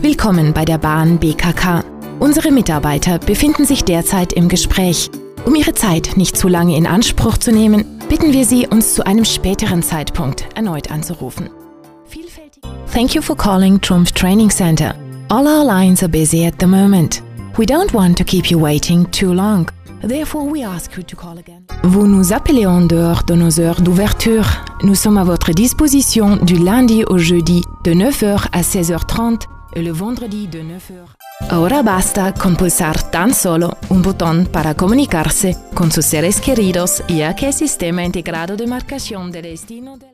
Willkommen bei der Bahn BKK. Unsere Mitarbeiter befinden sich derzeit im Gespräch. Um Ihre Zeit nicht zu lange in Anspruch zu nehmen, bitten wir Sie, uns zu einem späteren Zeitpunkt erneut anzurufen. Thank you for calling Trumpf Training Center. All our lines are busy at the moment. We don't want to keep you waiting too long. Therefore, we ask you to call again. Vous nous appelez en dehors de nos heures d'ouverture. Nous sommes à votre disposition du lundi au jeudi de 9h à 16h30 et le vendredi de 9h. Ahora basta con pulsar tan solo un botón para comunicarse con sus seres queridos, ya que el sistema integrado de marcación del destino